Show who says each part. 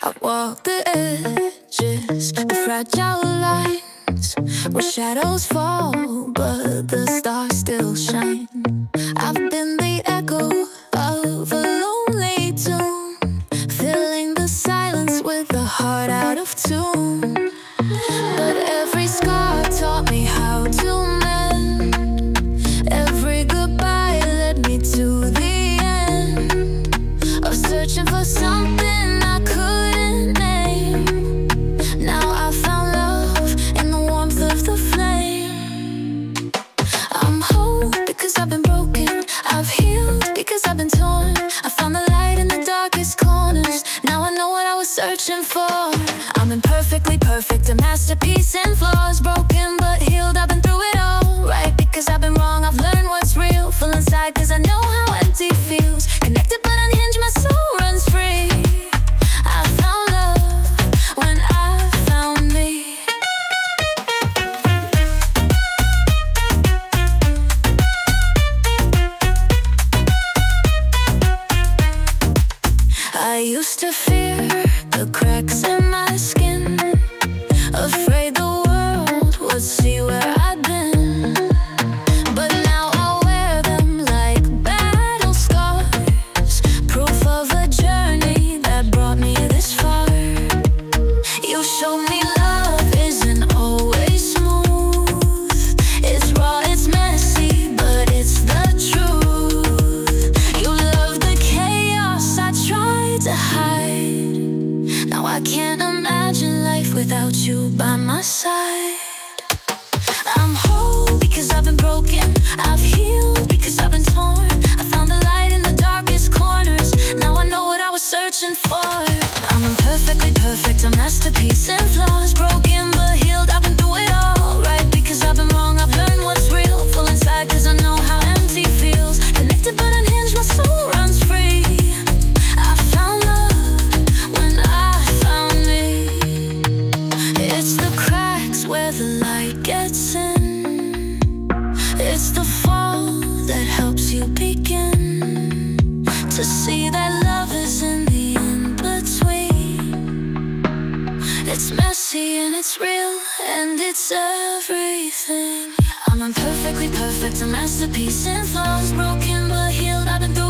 Speaker 1: I walk the edges of fragile lines where shadows fall, but the stars still shine. I've been the echo of a lonely tune, filling the silence with a heart out of tune. But every scar taught me how to mend. Every goodbye led me to the end of searching for something I couldn't name. Now I found love in the warmth of the flame. I'm whole because I've been broken. I've healed because I've been torn. I found the light in the darkest corners. Now I know what I was searching for. I'm imperfectly perfect, a masterpiece in flaws. Broken but healed, I've been through it all. Right because I've been wrong, I've learned what's real. Full inside cause I know how empty feels. Connected but unhinged, my soul runs free. I found love when I found me. I used to fear the cracks in my skin, afraid the world would see where I'd been. But now I wear them like battle scars, proof of a journey that brought me this far. You showed me love isn't always smooth. It's raw, it's messy, but it's the truth. You love the chaos I tried to hide. Now I can't imagine life without you by my side. I'm whole because I've been broken. I've healed because I've been torn. I found the light in the darkest corners. Now I know what I was searching for. I'm imperfectly perfect, a masterpiece in flaws. Broken but healed, I've been through it all. Right because I've been wrong, I've learned what's real. Full inside cause I know how empty feels. Connected but unhinged, my soul runs free. I found love when I found me. It's the cracks where the light gets in. It's the fall that helps you begin to see that love is in the in-between. It's messy and it's real and it's everything. I'm imperfectly perfect, a masterpiece in flaws. Broken but healed, I've been through